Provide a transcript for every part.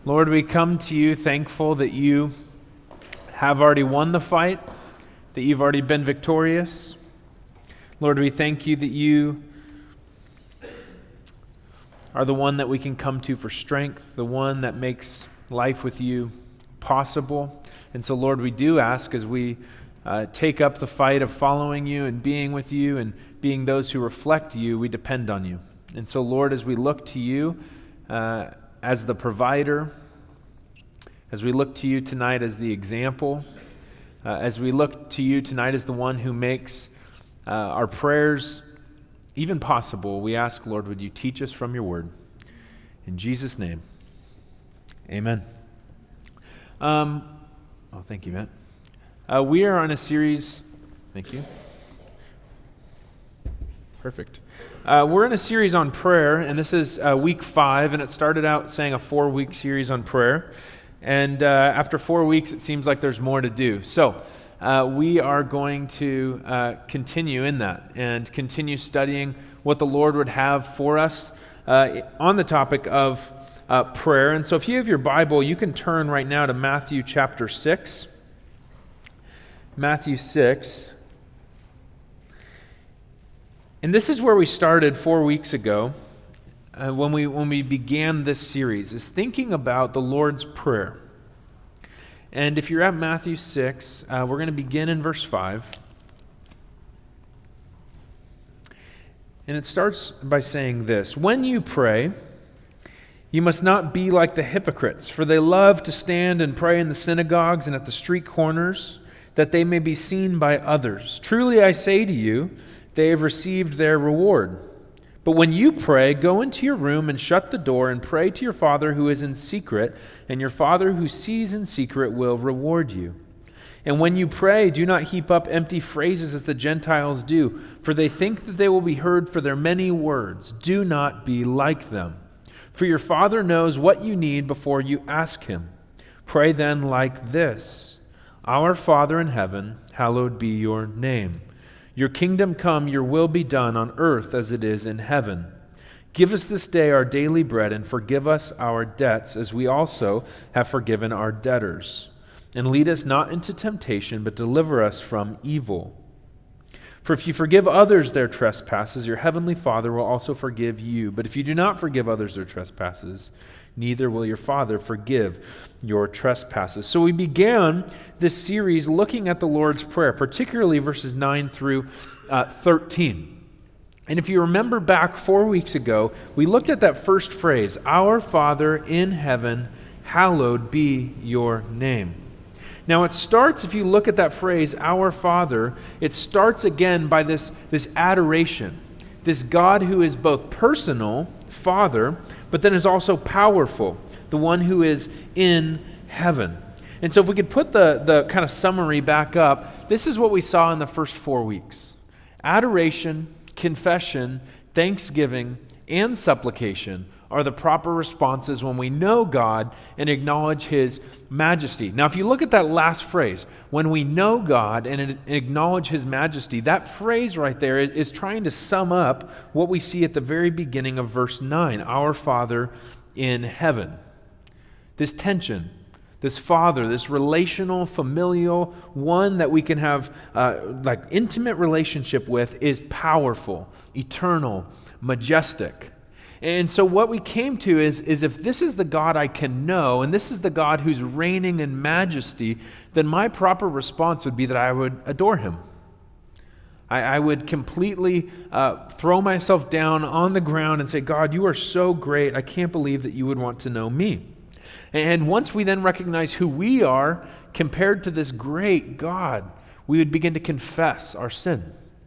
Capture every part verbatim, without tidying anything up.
Lord, we come to you thankful that you have already won the fight, that you've already been victorious. Lord, we thank you that you are the one that we can come to for strength, the one that makes life with you possible. And so, Lord, we do ask as we uh, take up the fight of following you and being with you and being those who reflect you, we depend on you. And so, Lord, as we look to you uh, as the provider, as we look to you tonight as the example, uh, as we look to you tonight as the one who makes uh, our prayers even possible, we ask, Lord, would you teach us from your word? In Jesus' name, amen. Um, oh, thank you, Matt. Uh, we are on a series, thank you. Perfect. Uh, we're in a series on prayer, and this is uh, week five, and it started out saying a four-week series on prayer. And uh, after four weeks, it seems like there's more to do. So uh, we are going to uh, continue in that and continue studying what the Lord would have for us uh, on the topic of uh, prayer. And so if you have your Bible, you can turn right now to Matthew chapter six. Matthew six. And this is where we started four weeks ago uh, when we when we began this series, is thinking about the Lord's Prayer. And if you're at Matthew six, uh, we're going to begin in verse five. And it starts by saying this: "When you pray, you must not be like the hypocrites, for they love to stand and pray in the synagogues and at the street corners, that they may be seen by others. Truly I say to you, they have received their reward. But when you pray, go into your room and shut the door and pray to your Father who is in secret, and your Father who sees in secret will reward you. And when you pray, do not heap up empty phrases as the Gentiles do, for they think that they will be heard for their many words. Do not be like them. For your Father knows what you need before you ask him. Pray then like this: Our Father in heaven, hallowed be your name. Your kingdom come, your will be done on earth as it is in heaven. Give us this day our daily bread, and forgive us our debts as we also have forgiven our debtors. And lead us not into temptation, but deliver us from evil. For if you forgive others their trespasses, your heavenly Father will also forgive you. But if you do not forgive others their trespasses, neither will your Father forgive your trespasses." So we began this series looking at the Lord's Prayer, particularly verses nine through uh, thirteen. And if you remember back four weeks ago, we looked at that first phrase, "Our Father in heaven, hallowed be your name." Now it starts, if you look at that phrase, "Our Father," it starts again by this, this adoration. This God who is both personal, Father, but then is also powerful, the one who is in heaven. And so if we could put the, the kind of summary back up, this is what we saw in the first four weeks. Adoration, confession, thanksgiving, and supplication are the proper responses when we know God and acknowledge his majesty. Now, if you look at that last phrase, when we know God and acknowledge his majesty, that phrase right there is trying to sum up what we see at the very beginning of verse nine, "Our Father in heaven." This tension, this Father, this relational, familial, one that we can have uh, like intimate relationship with, is powerful, eternal, majestic. And so what we came to is, is if this is the God I can know, and this is the God who's reigning in majesty, then my proper response would be that I would adore him. I, I would completely uh, throw myself down on the ground and say, "God, you are so great. I can't believe that you would want to know me." And once we then recognize who we are compared to this great God, we would begin to confess our sin.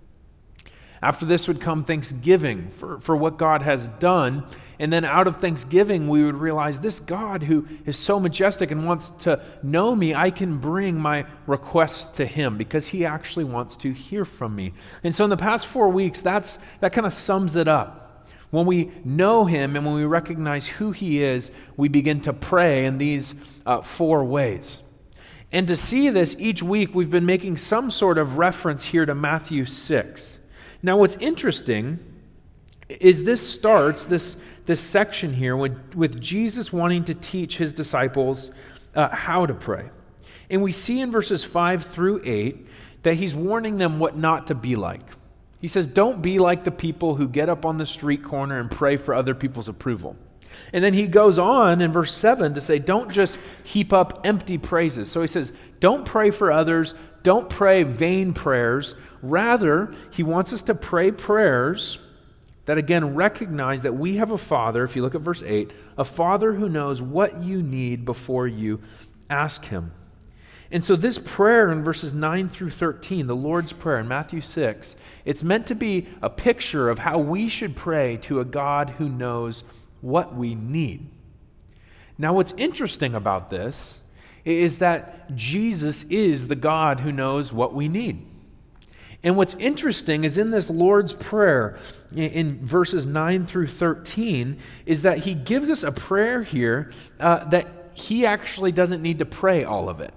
After this would come thanksgiving for, for what God has done. And then out of thanksgiving, we would realize this God who is so majestic and wants to know me, I can bring my requests to him because he actually wants to hear from me. And so in the past four weeks, that's that kind of sums it up. When we know him and when we recognize who he is, we begin to pray in these uh, four ways. And to see this each week, we've been making some sort of reference here to Matthew six. Now, what's interesting is this starts, this, this section here, with, with Jesus wanting to teach his disciples uh, how to pray. And we see in verses five through eight that he's warning them what not to be like. He says, don't be like the people who get up on the street corner and pray for other people's approval. And then he goes on in verse seven to say, don't just heap up empty praises. So he says, don't pray for others, don't pray vain prayers. Rather, he wants us to pray prayers that again recognize that we have a Father, if you look at verse eight, a Father who knows what you need before you ask him. And so this prayer in verses nine through thirteen, the Lord's Prayer in Matthew six, it's meant to be a picture of how we should pray to a God who knows what we need. Now, what's interesting about this is that Jesus is the God who knows what we need. And what's interesting is in this Lord's Prayer, in verses nine through thirteen, is that he gives us a prayer here uh, that he actually doesn't need to pray all of it.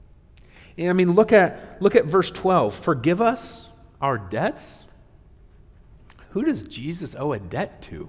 I mean, look at look at verse twelve. Forgive us our debts. Who does Jesus owe a debt to?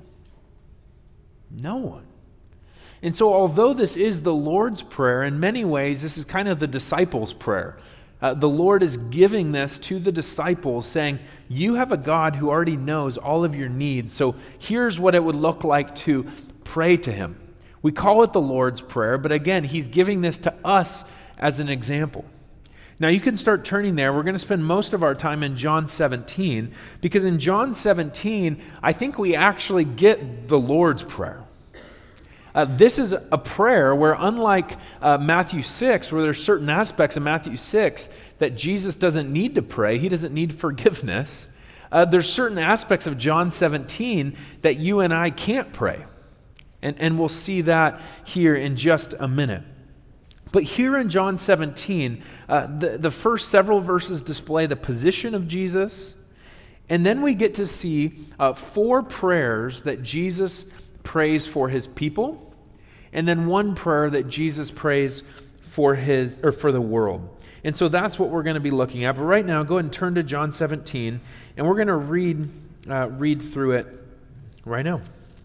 No one. And so although this is the Lord's Prayer, in many ways this is kind of the disciples' prayer. Uh, the Lord is giving this to the disciples, saying, you have a God who already knows all of your needs, so here's what it would look like to pray to him. We call it the Lord's Prayer, but again, he's giving this to us as an example. Now you can start turning there. We're going to spend most of our time in John seventeen, because in John seventeen, I think we actually get the Lord's Prayer. Uh, this is a prayer where, unlike uh, Matthew six, where there's certain aspects of Matthew six that Jesus doesn't need to pray, he doesn't need forgiveness, uh, there's certain aspects of John seventeen that you and I can't pray. And, and we'll see that here in just a minute. But here in John seventeen, uh, the, the first several verses display the position of Jesus, and then we get to see uh, four prayers that Jesus prays for his people, and then one prayer that Jesus prays for his or for the world. And so that's what we're going to be looking at. But right now, go ahead and turn to John seventeen, and we're going to read uh, read through it right now.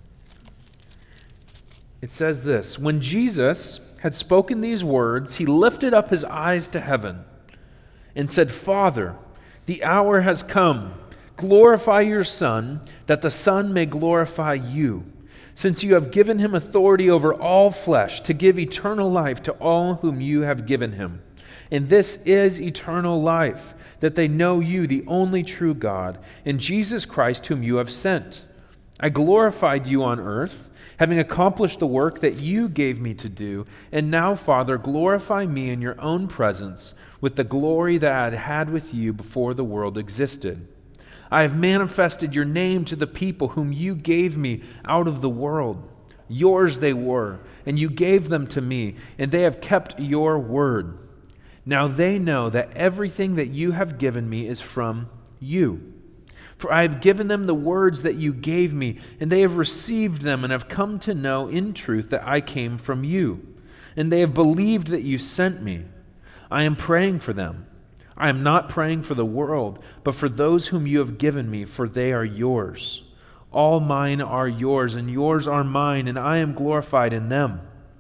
It says this: when Jesus had spoken these words, he lifted up his eyes to heaven and said, Father, the hour has come. Glorify your Son, that the Son may glorify you, since you have given him authority over all flesh to give eternal life to all whom you have given him. And this is eternal life, that they know you, the only true God, and Jesus Christ whom you have sent. I glorified you on earth, having accomplished the work that you gave me to do. And now, Father, glorify me in your own presence with the glory that I had had with you before the world existed. I have manifested your name to the people whom you gave me out of the world. Yours they were, and you gave them to me, and they have kept your word. Now they know that everything that you have given me is from you. For I have given them the words that you gave me, and they have received them and have come to know in truth that I came from you. And they have believed that you sent me. I am praying for them. I am not praying for the world, but for those whom you have given me, for they are yours. All mine are yours, and yours are mine, and I am glorified in them.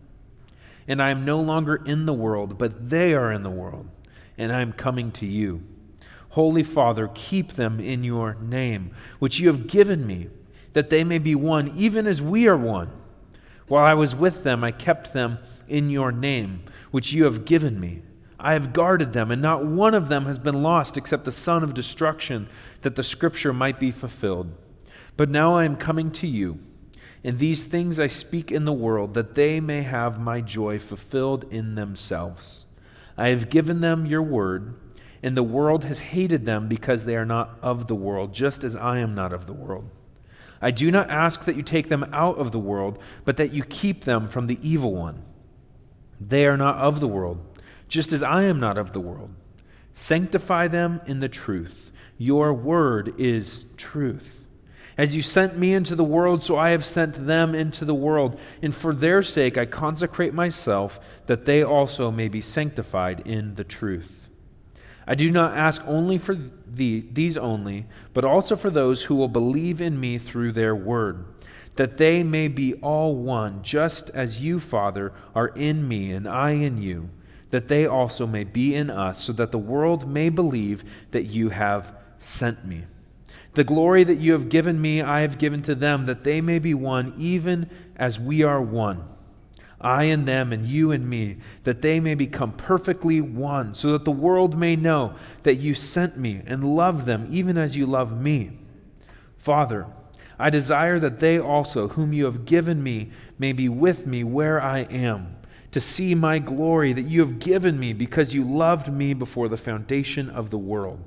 And I am no longer in the world, but they are in the world, and I am coming to you. Holy Father, keep them in your name, which you have given me, that they may be one, even as we are one. While I was with them, I kept them in your name, which you have given me. I have guarded them, and not one of them has been lost except the son of destruction, that the scripture might be fulfilled. But now I am coming to you, and these things I speak in the world, that they may have my joy fulfilled in themselves. I have given them your word, and the world has hated them because they are not of the world, just as I am not of the world. I do not ask that you take them out of the world, but that you keep them from the evil one. They are not of the world, just as I am not of the world. Sanctify them in the truth. Your word is truth. As you sent me into the world, so I have sent them into the world. And for their sake I consecrate myself, that they also may be sanctified in the truth. I do not ask only for thee, these only, but also for those who will believe in me through their word, that they may be all one, just as you, Father, are in me and I in you, that they also may be in us, so that the world may believe that you have sent me. The glory that you have given me, I have given to them, that they may be one, even as we are one. I and them, and you and me, that they may become perfectly one, so that the world may know that you sent me and love them, even as you love me. Father, I desire that they also, whom you have given me, may be with me where I am, to see my glory that you have given me, because you loved me before the foundation of the world.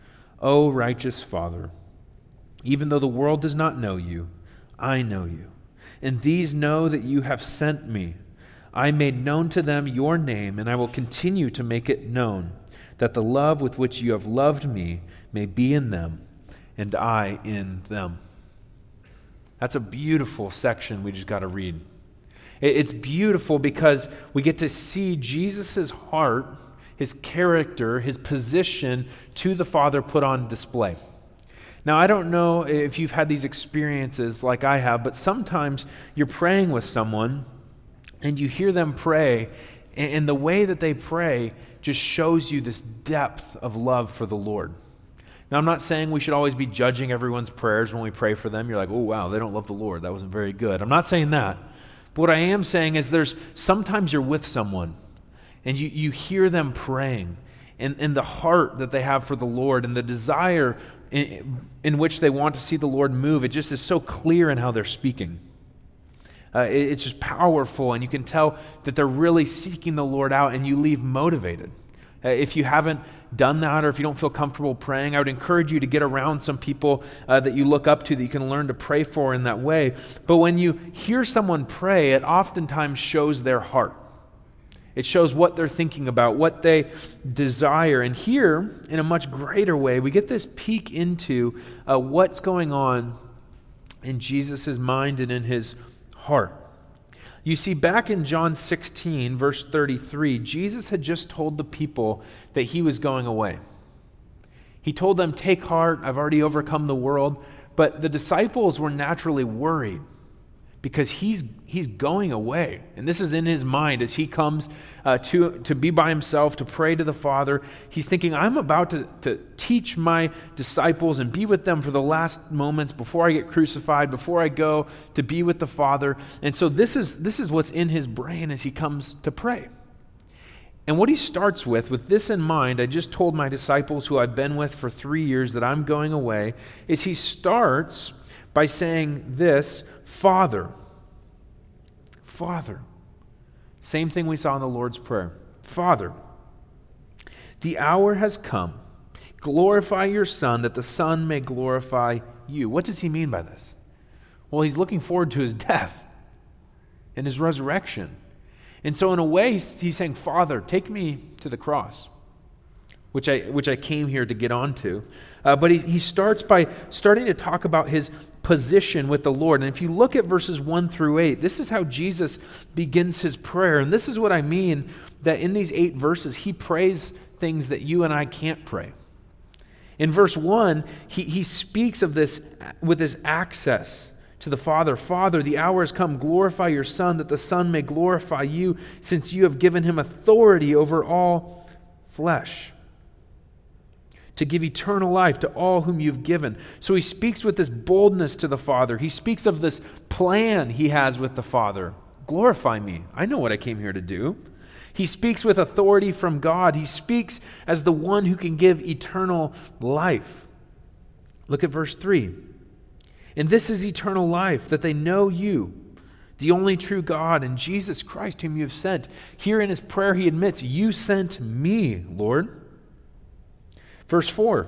O righteous Father, even though the world does not know you, I know you, and these know that you have sent me. I made known to them your name, and I will continue to make it known, that the love with which you have loved me may be in them, and I in them. That's a beautiful section we just got to read. It's beautiful because we get to see Jesus' heart, his character, his position to the Father put on display. Now, I don't know if you've had these experiences like I have, but sometimes you're praying with someone and you hear them pray, and the way that they pray just shows you this depth of love for the Lord. Now, I'm not saying we should always be judging everyone's prayers when we pray for them. You're like, oh, wow, they don't love the Lord. That wasn't very good. I'm not saying that. But what I am saying is there's sometimes you're with someone and you, you hear them praying, and, and the heart that they have for the Lord and the desire in, in which they want to see the Lord move, it just is so clear in how they're speaking. Uh, it, it's just powerful, and you can tell that they're really seeking the Lord out, and you leave motivated. Uh, if you haven't done that, or if you don't feel comfortable praying, I would encourage you to get around some people uh, that you look up to that you can learn to pray for in that way. But when you hear someone pray, it oftentimes shows their heart. It shows what they're thinking about, what they desire. And here, in a much greater way, we get this peek into uh, what's going on in Jesus' mind and in his heart. You see, back in John sixteen, verse thirty-three, Jesus had just told the people that he was going away. He told them, take heart, I've already overcome the world. But the disciples were naturally worried because he's he's going away. And this is in his mind as he comes uh, to, to be by himself, to pray to the Father. He's thinking, I'm about to, to teach my disciples and be with them for the last moments before I get crucified, before I go to be with the Father. And so this is this is what's in his brain as he comes to pray. And what he starts with, with this in mind, I just told my disciples who I've been with for three years that I'm going away, is he starts by saying this, Father. Father. Same thing we saw in the Lord's Prayer. Father, the hour has come. Glorify your Son, that the Son may glorify you. What does he mean by this? Well, he's looking forward to his death and his resurrection. And so in a way, he's saying, Father, take me to the cross, which I which I came here to get onto. Uh, but he, he starts by starting to talk about his position with the Lord. And if you look at verses one through eight, this is how Jesus begins his prayer. And this is what I mean, that in these eight verses, he prays things that you and I can't pray. In verse one, he, he speaks of this with his access to the Father. Father, the hour has come. Glorify your Son, that the Son may glorify you, since you have given him authority over all flesh, to give eternal life to all whom you've given. So he speaks with this boldness to the Father. He speaks of this plan he has with the Father. Glorify me. I know what I came here to do. He speaks with authority from God. He speaks as the one who can give eternal life. Look at verse three. And this is eternal life, that they know you, the only true God, and Jesus Christ whom you have sent. Here in his prayer he admits, you sent me, Lord. Verse four,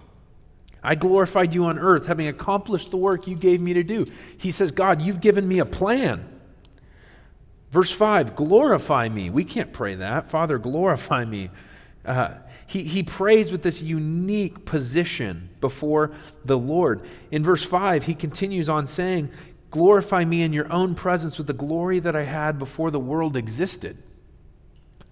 I glorified you on earth, having accomplished the work you gave me to do. He says, God, you've given me a plan. Verse five, glorify me. We can't pray that. Father, glorify me. Uh, he, he prays with this unique position before the Lord. In verse five, he continues on saying, glorify me in your own presence with the glory that I had before the world existed.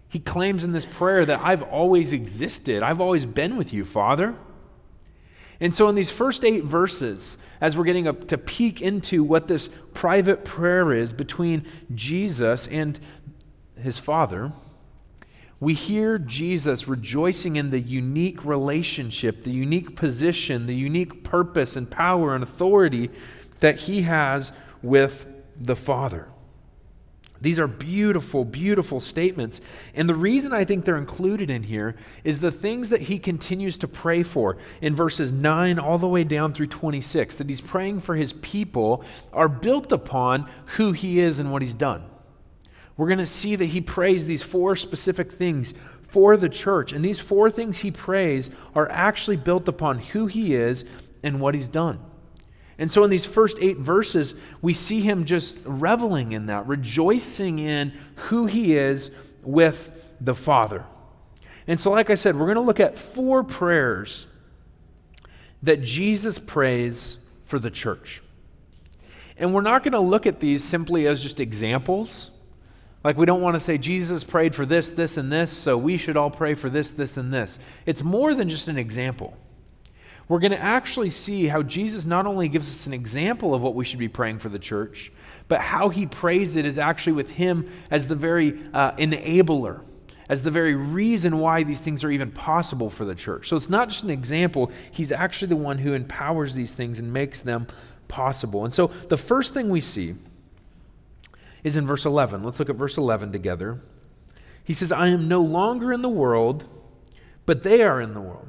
He claims in this prayer that I've always existed. I've always been with you, Father. And so in these first eight verses, as we're getting up to peek into what this private prayer is between Jesus and his Father, we hear Jesus rejoicing in the unique relationship, the unique position, the unique purpose and power and authority that he has with the Father. These are beautiful, beautiful statements. And the reason I think they're included in here is the things that he continues to pray for in verses nine all the way down through twenty-six, that he's praying for his people, are built upon who he is and what he's done. We're going to see that he prays these four specific things for the church. And these four things he prays are actually built upon who he is and what he's done. And so in these first eight verses, we see him just reveling in that, rejoicing in who he is with the Father. And so like I said, we're going to look at four prayers that Jesus prays for the church. And we're not going to look at these simply as just examples. Like we don't want to say Jesus prayed for this, this, and this, so we should all pray for this, this, and this. It's more than just an example. We're going to actually see how Jesus not only gives us an example of what we should be praying for the church, but how he prays it is actually with him as the very uh, enabler, as the very reason why these things are even possible for the church. So it's not just an example. He's actually the one who empowers these things and makes them possible. And so the first thing we see is in verse eleven. Let's look at verse eleven together. He says, I am no longer in the world, but they are in the world.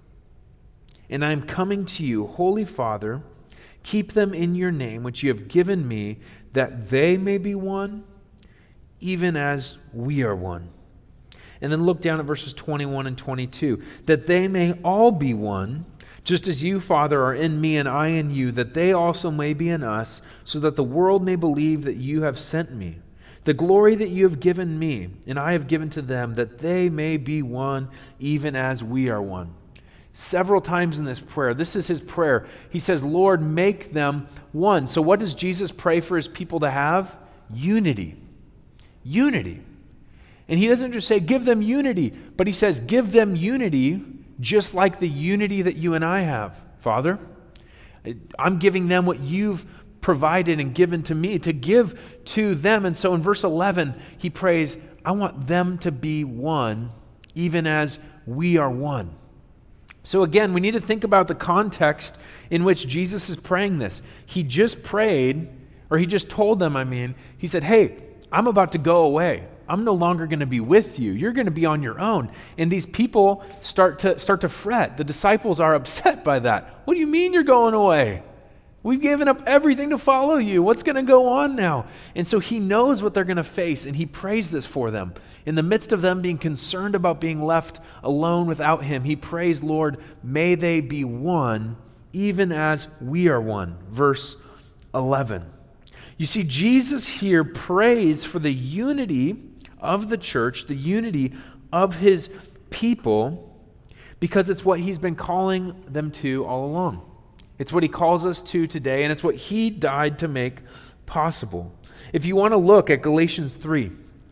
And I am coming to you, Holy Father, keep them in your name, which you have given me, that they may be one, even as we are one. And then look down at verses twenty-one and twenty-two, that they may all be one, just as you, Father, are in me and I in you, that they also may be in us, so that the world may believe that you have sent me. The glory that you have given me, and I have given to them, that they may be one, even as we are one. Several times in this prayer, this is his prayer. He says, Lord, make them one. So what does Jesus pray for his people to have? Unity. Unity. And he doesn't just say, give them unity, but he says, give them unity just like the unity that you and I have, Father. I'm giving them what you've provided and given to me to give to them. And so in verse eleven, he prays, I want them to be one, even as we are one. So again, we need to think about the context in which Jesus is praying this. He just prayed, or he just told them, I mean, he said, hey, I'm about to go away. I'm no longer going to be with you. You're going to be on your own. And these people start to start to fret. The disciples are upset by that. What do you mean you're going away? We've given up everything to follow you. What's going to go on now? And so he knows what they're going to face, and he prays this for them. In the midst of them being concerned about being left alone without him, he prays, Lord, may they be one, even as we are one. Verse eleven. You see, Jesus here prays for the unity of the church, the unity of his people, because it's what he's been calling them to all along. It's what he calls us to today, and it's what he died to make possible. If you want to look at Galatians three,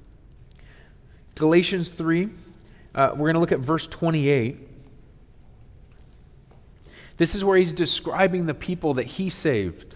Galatians three, uh, we're going to look at verse twenty-eight. This is where he's describing the people that he saved.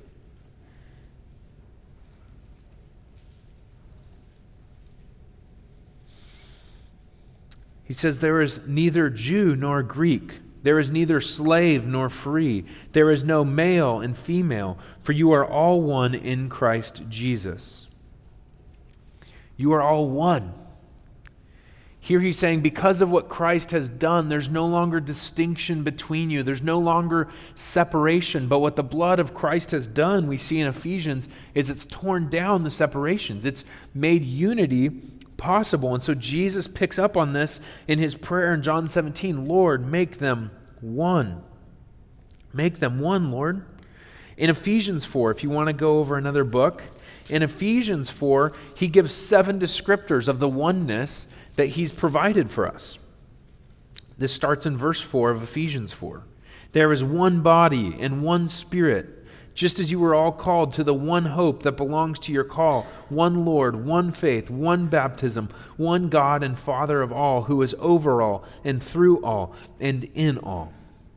He says, there is neither Jew nor Greek. There is neither slave nor free. There is no male and female, for you are all one in Christ Jesus. You are all one. Here he's saying, because of what Christ has done, there's no longer distinction between you. There's no longer separation. But what the blood of Christ has done, we see in Ephesians, is it's torn down the separations. It's made unity possible. And so Jesus picks up on this in his prayer in John seventeen. Lord, make them one. Make them one, Lord. In Ephesians four, if you want to go over another book, in Ephesians four, he gives seven descriptors of the oneness that he's provided for us. This starts in verse four of Ephesians four. There is one body and one spirit, just as you were all called to the one hope that belongs to your call, one Lord, one faith, one baptism, one God and Father of all, who is over all and through all and in all.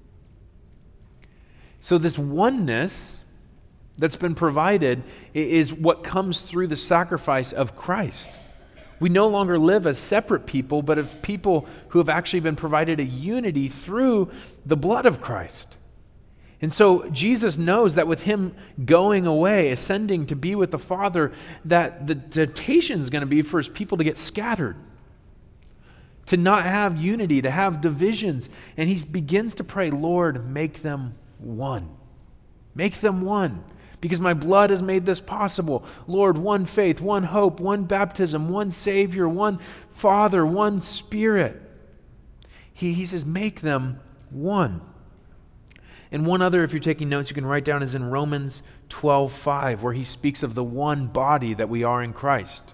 So this oneness that's been provided is what comes through the sacrifice of Christ. We no longer live as separate people, but as people who have actually been provided a unity through the blood of Christ. And so Jesus knows that with him going away, ascending to be with the Father, that the temptation is going to be for his people to get scattered, to not have unity, to have divisions. And he begins to pray, Lord, make them one. Make them one. Because my blood has made this possible. Lord, one faith, one hope, one baptism, one Savior, one Father, one Spirit. He, he says, make them one. And one other, if you're taking notes, you can write down, is in Romans twelve five, where he speaks of the one body that we are in Christ.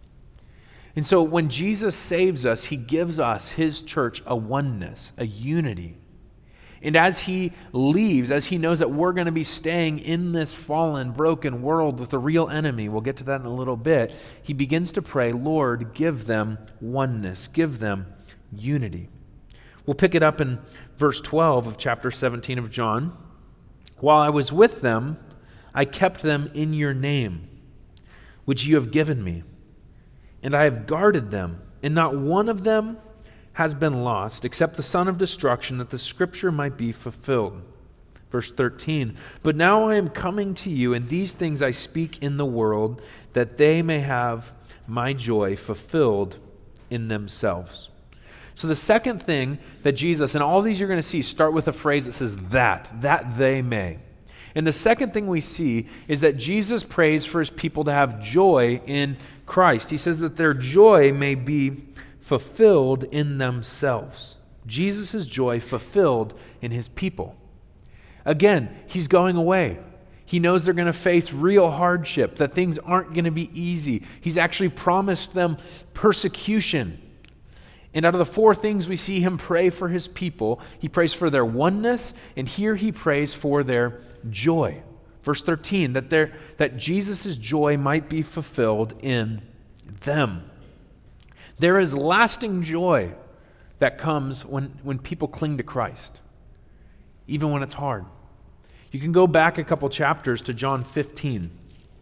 And so when Jesus saves us, he gives us, his church, a oneness, a unity. And as he leaves, as he knows that we're going to be staying in this fallen, broken world with a real enemy, we'll get to that in a little bit, he begins to pray, Lord, give them oneness, give them unity. We'll pick it up in verse twelve of chapter seventeen of John. While I was with them, I kept them in your name, which you have given me, and I have guarded them, and not one of them has been lost, except the son of destruction, that the scripture might be fulfilled. Verse thirteen, but now I am coming to you, and these things I speak in the world, that they may have my joy fulfilled in themselves. So the second thing that Jesus, and all these you're going to see, start with a phrase that says that, that they may. And the second thing we see is that Jesus prays for his people to have joy in Christ. He says that their joy may be fulfilled in themselves. Jesus' joy fulfilled in his people. Again, he's going away. He knows they're going to face real hardship, that things aren't going to be easy. He's actually promised them persecution. And out of the four things we see him pray for his people, he prays for their oneness, and here he prays for their joy. Verse thirteen, that, their, that Jesus' joy might be fulfilled in them. There is lasting joy that comes when, when people cling to Christ, even when it's hard. You can go back a couple chapters to John fifteen.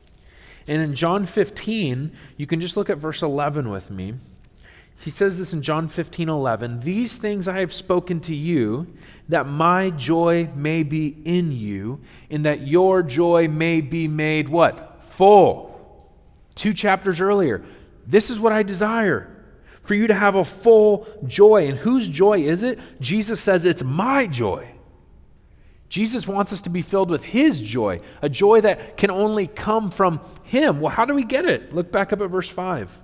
And in John fifteen, you can just look at verse eleven with me. He says this in John fifteen eleven, these things I have spoken to you, that my joy may be in you, and that your joy may be made what? Full. Two chapters earlier. This is what I desire, for you to have a full joy. And whose joy is it? Jesus says it's my joy. Jesus wants us to be filled with his joy, a joy that can only come from him. Well, how do we get it? Look back up at verse five.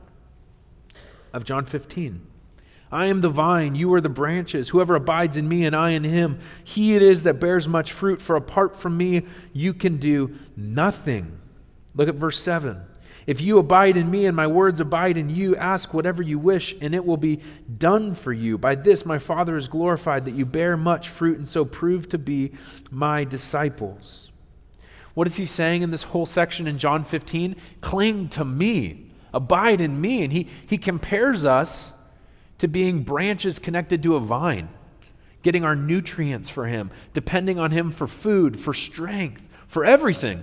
Of John fifteen. I am the vine, you are the branches. Whoever abides in me and I in him, he it is that bears much fruit, for apart from me you can do nothing. Look at verse seven. If you abide in me and my words abide in you, ask whatever you wish and it will be done for you. By this my Father is glorified, that you bear much fruit and so prove to be my disciples. What is he saying in this whole section in John fifteen? Cling to me. Abide in me. And he, he compares us to being branches connected to a vine, getting our nutrients for him, depending on him for food, for strength, for everything.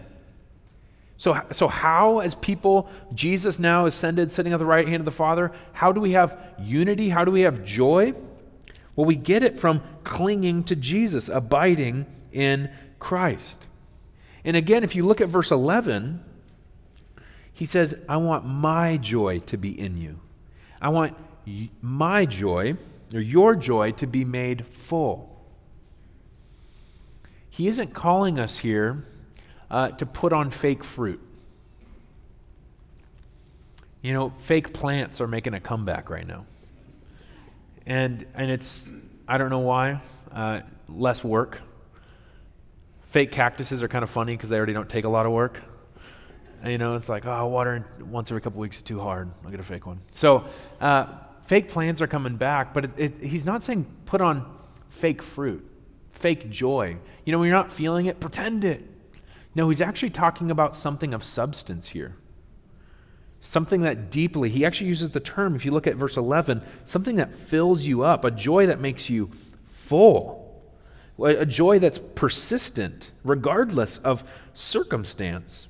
So, so how, as people, Jesus now ascended, sitting at the right hand of the Father, how do we have unity? How do we have joy? Well, we get it from clinging to Jesus, abiding in Christ. And again, if you look at verse eleven, he says, I want my joy to be in you. I want my joy, or your joy, to be made full. He isn't calling us here uh, to put on fake fruit. You know, fake plants are making a comeback right now. And and it's, I don't know why, uh, less work. Fake cactuses are kind of funny because they already don't take a lot of work. You know, it's like, oh, watering once every couple weeks is too hard. I'll get a fake one. So uh, fake plants are coming back, but it, it, he's not saying put on fake fruit, fake joy. You know, when you're not feeling it, pretend it. No, he's actually talking about something of substance here. Something that deeply, he actually uses the term, if you look at verse eleven, something that fills you up, a joy that makes you full, a joy that's persistent, regardless of circumstance.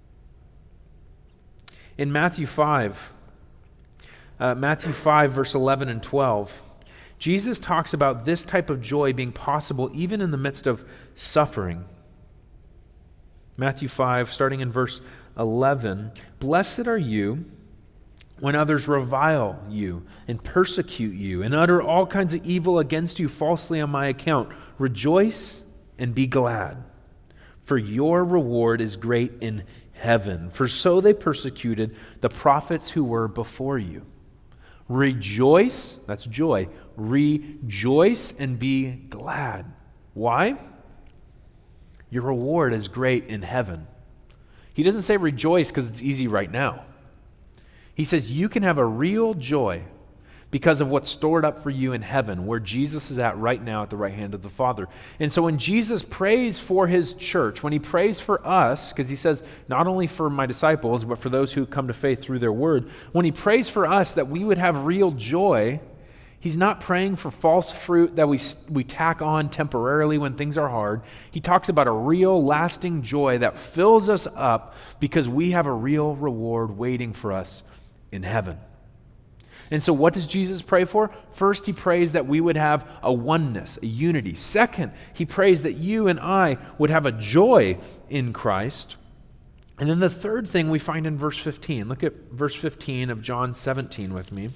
In Matthew five, uh, Matthew five, verse eleven and twelve, Jesus talks about this type of joy being possible even in the midst of suffering. Matthew five, starting in verse eleven, "Blessed are you when others revile you and persecute you and utter all kinds of evil against you falsely on my account. Rejoice and be glad, for your reward is great in heaven. For so they persecuted the prophets who were before you. Rejoice," that's joy, "rejoice and be glad." Why? Your reward is great in heaven. He doesn't say rejoice because it's easy right now. He says you can have a real joy because of what's stored up for you in heaven, where Jesus is at right now at the right hand of the Father. And so when Jesus prays for his church, when he prays for us, because he says, not only for my disciples, but for those who come to faith through their word, when he prays for us that we would have real joy, he's not praying for false fruit that we, we tack on temporarily when things are hard. He talks about a real, lasting joy that fills us up because we have a real reward waiting for us in heaven. And so what does Jesus pray for? First, he prays that we would have a oneness, a unity. Second, he prays that you and I would have a joy in Christ. And then the third thing we find in verse fifteen. Look at verse fifteen of John seventeen with me.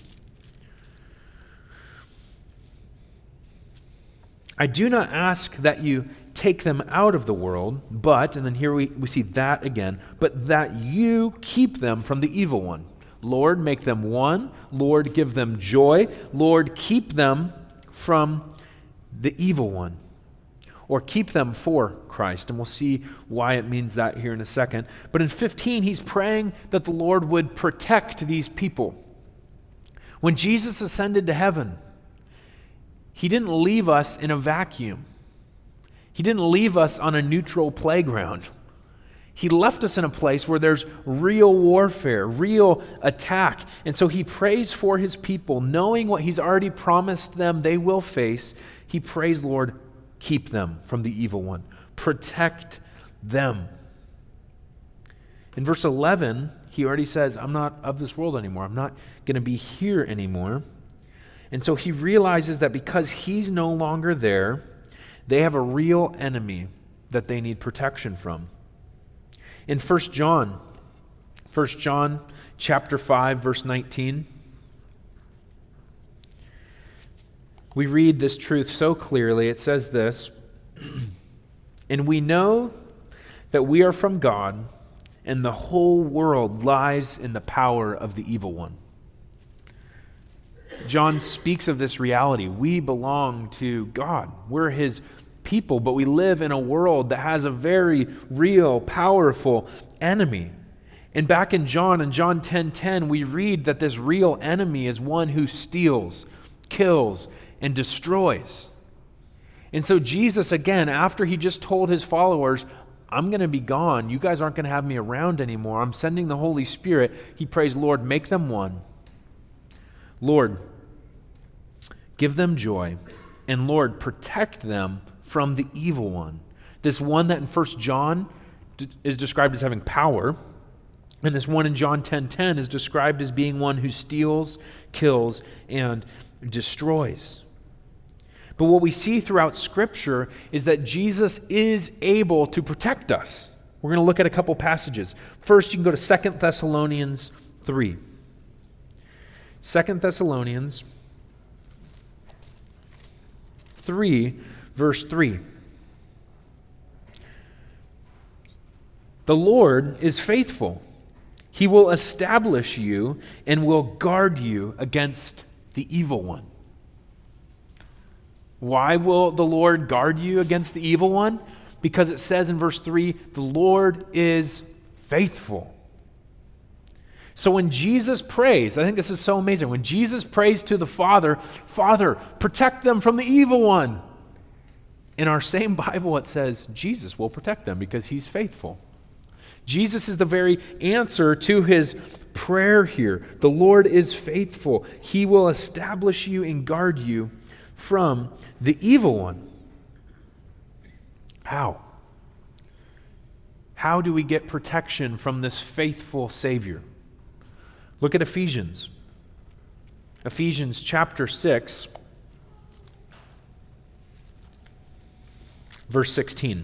"I do not ask that you take them out of the world, but," and then here we, we see that again, "but that you keep them from the evil one. Lord, make them one. Lord, give them joy. Lord, keep them from the evil one." Or keep them for Christ. And we'll see why it means that here in a second. But in fifteen, he's praying that the Lord would protect these people. When Jesus ascended to heaven, he didn't leave us in a vacuum. He didn't leave us on a neutral playground. He left us in a place where there's real warfare, real attack. And so he prays for his people, knowing what he's already promised them they will face. He prays, Lord, keep them from the evil one. Protect them. In verse eleven, he already says, I'm not of this world anymore. I'm not going to be here anymore. And so he realizes that because he's no longer there, they have a real enemy that they need protection from. In First John, First John chapter five, verse nineteen, we read this truth so clearly. It says this, "And we know that we are from God, and the whole world lies in the power of the evil one." John speaks of this reality. We belong to God. We're his people, but we live in a world that has a very real, powerful enemy. And back in John, in John ten ten, we read that this real enemy is one who steals, kills, and destroys. And so Jesus, again, after he just told his followers, I'm going to be gone. You guys aren't going to have me around anymore. I'm sending the Holy Spirit. He prays, Lord, make them one. Lord, give them joy. And Lord, protect them from the evil one. This one that in First John is described as having power, and this one in John ten ten is described as being one who steals, kills, and destroys. But what we see throughout Scripture is that Jesus is able to protect us. We're going to look at a couple passages. First, you can go to Second Thessalonians three. Second Thessalonians three, verse three. "The Lord is faithful. He will establish you and will guard you against the evil one." Why will the Lord guard you against the evil one? Because it says in verse three, the Lord is faithful. So when Jesus prays, I think this is so amazing. When Jesus prays to the Father, Father, protect them from the evil one. In our same Bible, it says Jesus will protect them because he's faithful. Jesus is the very answer to his prayer here. The Lord is faithful. He will establish you and guard you from the evil one. How? How do we get protection from this faithful Savior? Look at Ephesians. Ephesians chapter six, verse sixteen.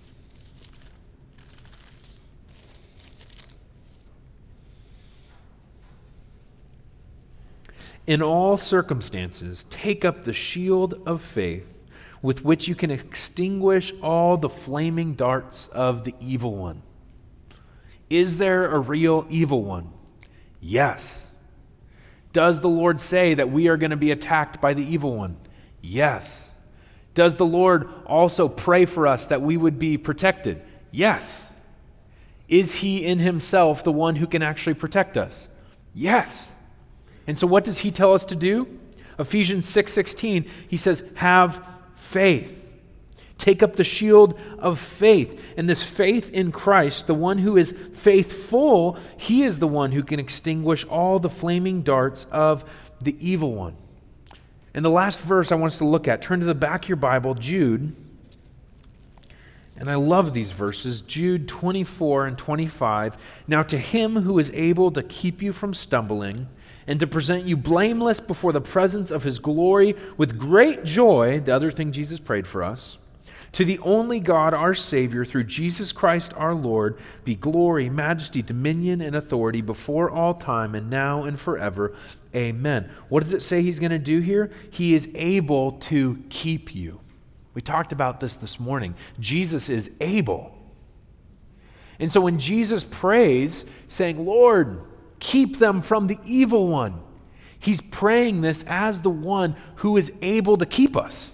In all circumstances, take up the shield of faith with which you can extinguish all the flaming darts of the evil one. Is there a real evil one? Yes. Does the Lord say that we are going to be attacked by the evil one? Yes. Does the Lord also pray for us that we would be protected? Yes. Is he in himself the one who can actually protect us? Yes. And so what does he tell us to do? Ephesians six sixteen, he says, have faith. Take up the shield of faith. And this faith in Christ, the one who is faithful, he is the one who can extinguish all the flaming darts of the evil one. And the last verse I want us to look at, turn to the back of your Bible, Jude. And I love these verses, Jude twenty-four and twenty-five. Now to him who is able to keep you from stumbling and to present you blameless before the presence of his glory with great joy, the other thing Jesus prayed for us, to the only God, our Savior, through Jesus Christ our Lord, be glory, majesty, dominion, and authority before all time and now and forever. Amen. What does it say he's going to do here? He is able to keep you. We talked about this this morning. Jesus is able. And so when Jesus prays, saying, Lord, keep them from the evil one, he's praying this as the one who is able to keep us.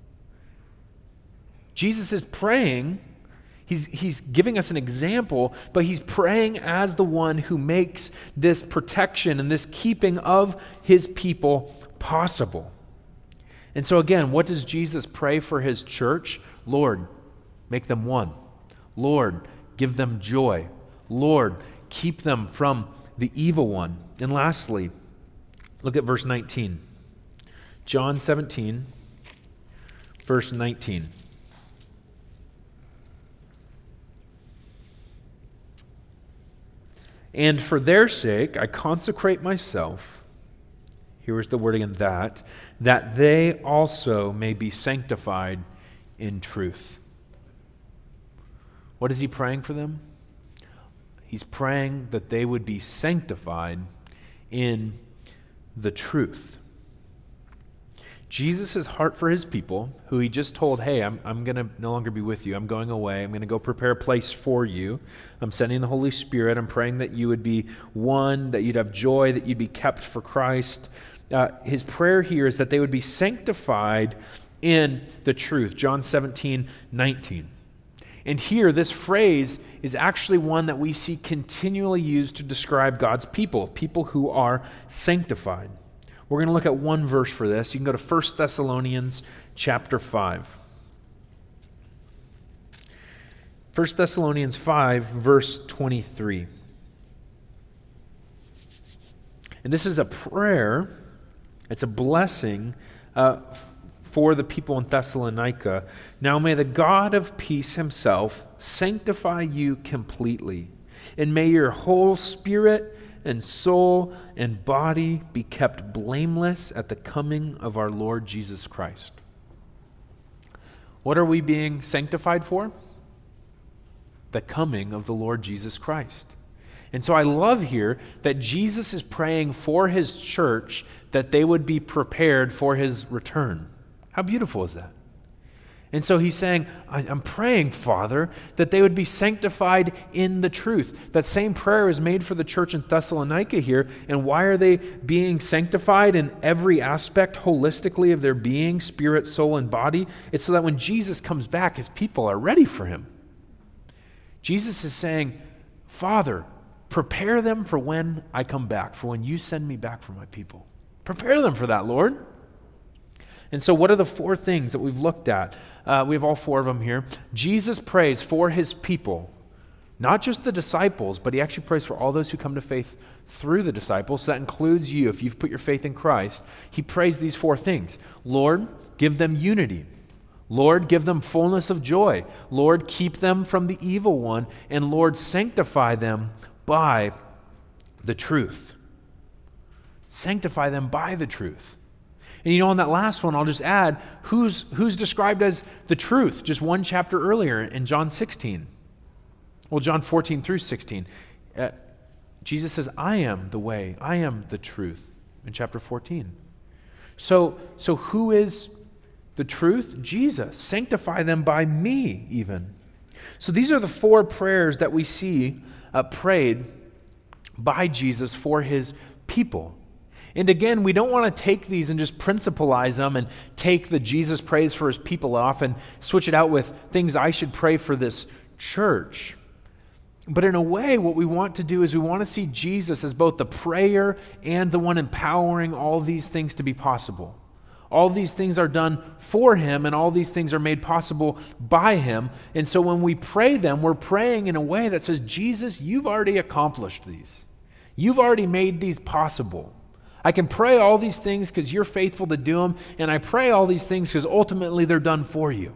Jesus is praying, he's, he's giving us an example, but he's praying as the one who makes this protection and this keeping of his people possible. And so again, what does Jesus pray for his church? Lord, make them one. Lord, give them joy. Lord, keep them from the evil one. And lastly, look at verse nineteen. John seventeen, verse nineteen. And for their sake I consecrate myself, here is the word again, that, that they also may be sanctified in truth. What is he praying for them? He's praying that they would be sanctified in the truth. Jesus' heart for his people, who he just told, hey, I'm, I'm going to no longer be with you. I'm going away. I'm going to go prepare a place for you. I'm sending the Holy Spirit. I'm praying that you would be one, that you'd have joy, that you'd be kept for Christ. Uh, his prayer here is that they would be sanctified in the truth. John seventeen nineteen. And here, this phrase is actually one that we see continually used to describe God's people, people who are sanctified. We're going to look at one verse for this. You can go to First Thessalonians chapter five. First Thessalonians five, verse twenty-three. And this is a prayer, it's a blessing uh, for the people in Thessalonica. Now may the God of peace himself sanctify you completely, and may your whole spirit and soul and body be kept blameless at the coming of our Lord Jesus Christ. What are we being sanctified for? The coming of the Lord Jesus Christ. And so I love here that Jesus is praying for his church that they would be prepared for his return. How beautiful is that? And so he's saying, I'm praying, Father, that they would be sanctified in the truth. That same prayer is made for the church in Thessalonica here. And why are they being sanctified in every aspect holistically of their being, spirit, soul, and body? It's so that when Jesus comes back, his people are ready for him. Jesus is saying, Father, prepare them for when I come back, for when you send me back for my people. Prepare them for that, Lord. And so what are the four things that we've looked at? Uh, we have all four of them here. Jesus prays for his people, not just the disciples, but he actually prays for all those who come to faith through the disciples. So that includes you. If you've put your faith in Christ, he prays these four things. Lord, give them unity. Lord, give them fullness of joy. Lord, keep them from the evil one. And Lord, sanctify them by the truth. Sanctify them by the truth. And you know, on that last one, I'll just add, who's, who's described as the truth? Just one chapter earlier in John sixteen. Well, John fourteen through sixteen. Uh, Jesus says, I am the way, I am the truth, in chapter fourteen. So, so who is the truth? Jesus. Sanctify them by me, even. So these are the four prayers that we see uh, prayed by Jesus for his people. And again, we don't want to take these and just principalize them and take the Jesus prays for his people off and switch it out with things I should pray for this church. But in a way, what we want to do is we want to see Jesus as both the prayer and the one empowering all these things to be possible. All these things are done for him, and all these things are made possible by him. And so when we pray them, we're praying in a way that says, Jesus, you've already accomplished these. You've already made these possible. I can pray all these things because you're faithful to do them, and I pray all these things because ultimately they're done for you.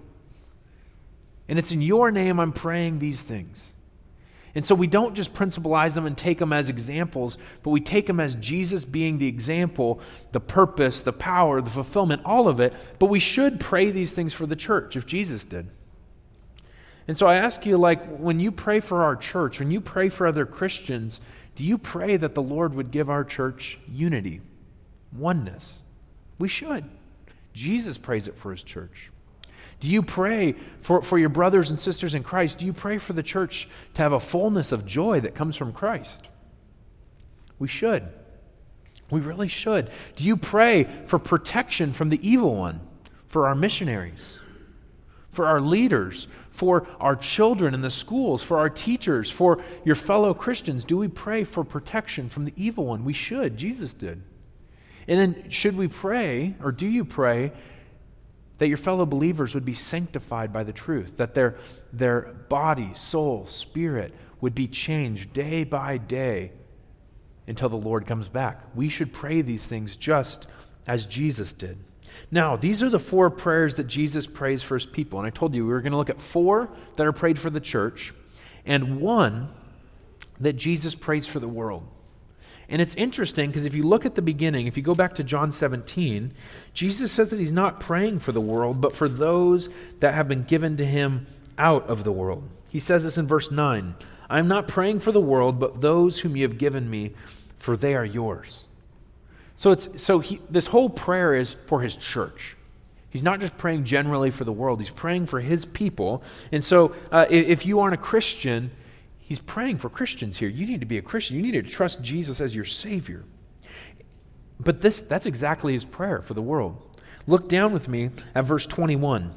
And it's in your name I'm praying these things. And so we don't just principalize them and take them as examples, but we take them as Jesus being the example, the purpose, the power, the fulfillment, all of it. But we should pray these things for the church if Jesus did. And so I ask you, like, when you pray for our church, when you pray for other Christians, do you pray that the Lord would give our church unity, oneness? We should. Jesus prays it for his church. Do you pray for, for your brothers and sisters in Christ? Do you pray for the church to have a fullness of joy that comes from Christ? We should. We really should. Do you pray for protection from the evil one, for our missionaries, for our leaders, for our children in the schools, for our teachers, for your fellow Christians? Do we pray for protection from the evil one? We should. Jesus did. And then should we pray, or do you pray, that your fellow believers would be sanctified by the truth, that their, their body, soul, spirit would be changed day by day until the Lord comes back? We should pray these things just as Jesus did. Now, these are the four prayers that Jesus prays for his people. And I told you we were going to look at four that are prayed for the church and one that Jesus prays for the world. And it's interesting because if you look at the beginning, if you go back to John seventeen, Jesus says that he's not praying for the world, but for those that have been given to him out of the world. He says this in verse nine, I am not praying for the world, but those whom you have given me, for they are yours. So it's so he, this whole prayer is for his church. He's not just praying generally for the world. He's praying for his people. And so uh, if you aren't a Christian, he's praying for Christians here. You need to be a Christian. You need to trust Jesus as your Savior. But this that's exactly his prayer for the world. Look down with me at verse twenty-one.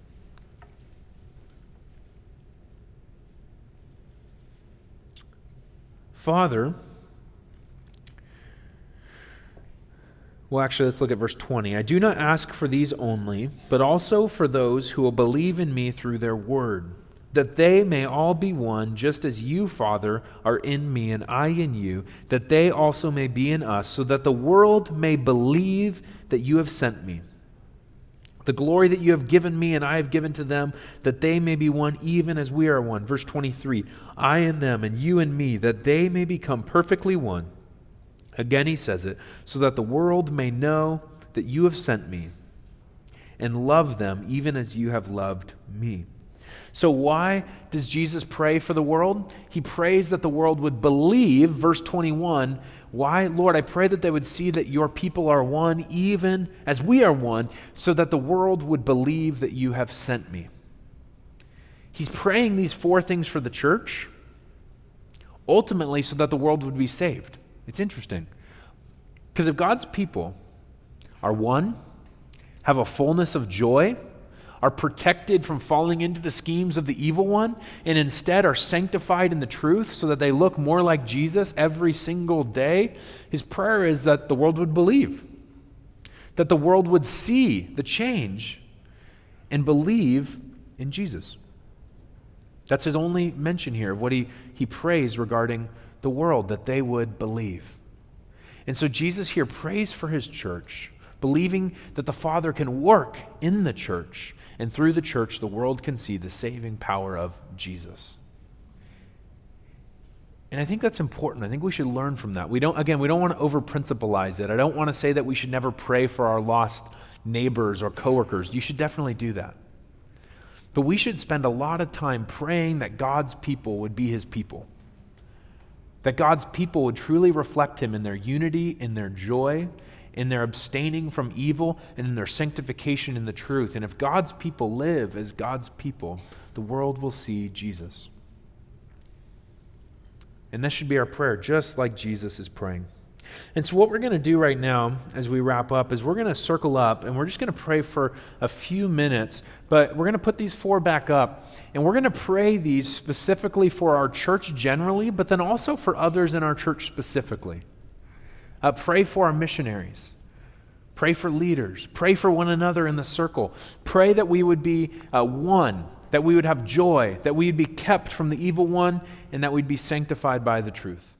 Father, well, actually, let's look at verse twenty. I do not ask for these only, but also for those who will believe in me through their word, that they may all be one, just as you, Father, are in me and I in you, that they also may be in us, so that the world may believe that you have sent me. The glory that you have given me and I have given to them, that they may be one even as we are one. Verse twenty-three, I and them and you and me, that they may become perfectly one. Again he says it, so that the world may know that you have sent me and love them even as you have loved me. So why does Jesus pray for the world? He prays that the world would believe, verse twenty-one, why? Lord, I pray that they would see that your people are one, even as we are one, so that the world would believe that you have sent me. He's praying these four things for the church, ultimately so that the world would be saved. It's interesting. Because if God's people are one, have a fullness of joy, are protected from falling into the schemes of the evil one, and instead are sanctified in the truth so that they look more like Jesus every single day, his prayer is that the world would believe. that the world would see the change and believe in Jesus. That's his only mention here of what he, he prays regarding the world, that they would believe. And so Jesus here prays for his church, believing that the Father can work in the church, and through the church the world can see the saving power of Jesus. And I think that's important. I think we should learn from that. We don't, again, we don't want to over-principalize it. I don't want to say that we should never pray for our lost neighbors or coworkers. You should definitely do that. But we should spend a lot of time praying that God's people would be his people. That God's people would truly reflect him in their unity, in their joy, in their abstaining from evil, and in their sanctification in the truth. And if God's people live as God's people, the world will see Jesus. And this should be our prayer, just like Jesus is praying. And so what we're going to do right now as we wrap up is we're going to circle up and we're just going to pray for a few minutes, but we're going to put these four back up and we're going to pray these specifically for our church generally, but then also for others in our church specifically. Uh, pray for our missionaries. Pray for leaders. Pray for one another in the circle. Pray that we would be uh, one, that we would have joy, that we would be kept from the evil one, and that we'd be sanctified by the truth.